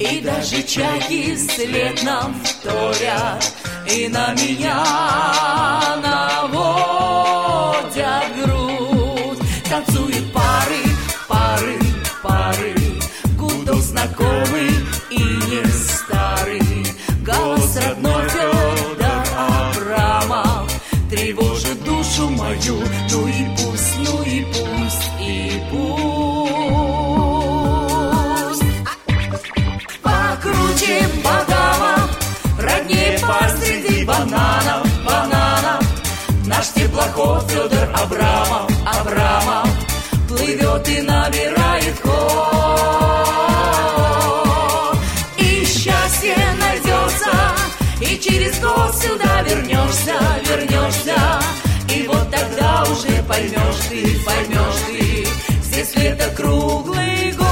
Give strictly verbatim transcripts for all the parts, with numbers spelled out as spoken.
И даже чайки вслед нам вторят, и на меня наводят грудь. Танцуют пары, пары, пары, гудок знакомый и не старый. Голос родной Федор Абрамов тревожит душу мою. Ну и пусть, ну и пусть, и пусть. Покрутим богама, родней пар среди бананов, бананов. Наш теплоход Федор Абрамов, Абрамов плывет и набирает ход. И счастье найдется, и через год сюда вернешься, вернешься. И вот тогда уже поймешь ты, поймешь ты, здесь лето круглый год.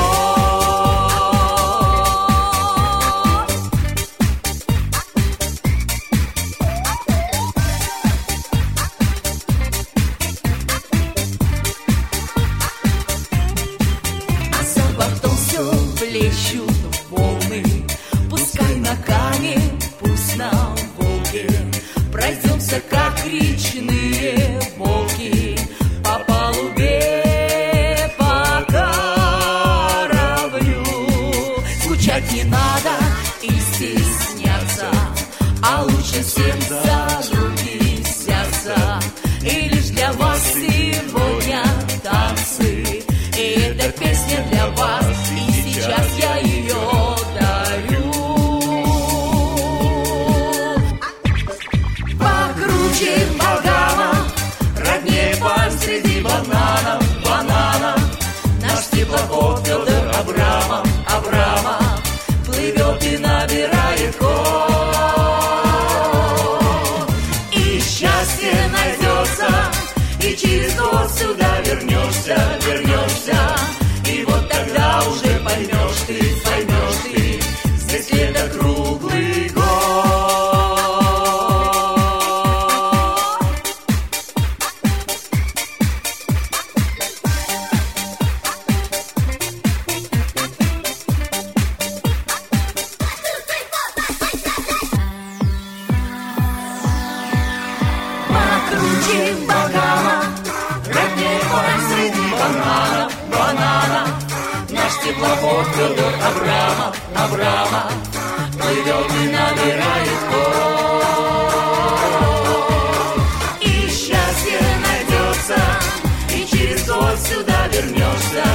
А за бортом все плещут волны, пускай на Каме, пусть на Волге. Пройдемся, как речные волки, по палубе, по кораблю. Скучать не надо и стесняться, а лучше всем за руки взяться. И лишь для вас сегодня танцы, и эта песня для вас, и сейчас я ее дарю. Покруче богама, роднее пальм среди бананов, бананов. Наш теплоход Федор Абрамов, Абрамов плывет и набирает ход. И счастье найдется, и через год сюда вернешься, вернешься. И вот тогда уже поймешь ты, поймешь ты, здесь лето круглый год. Покрутим богама, роднее пальм среди бананов, бананов. Наш теплоход Федор Абрамов, Абрамов плывет и набирает ход. И счастье найдется, и через год сюда вернешься,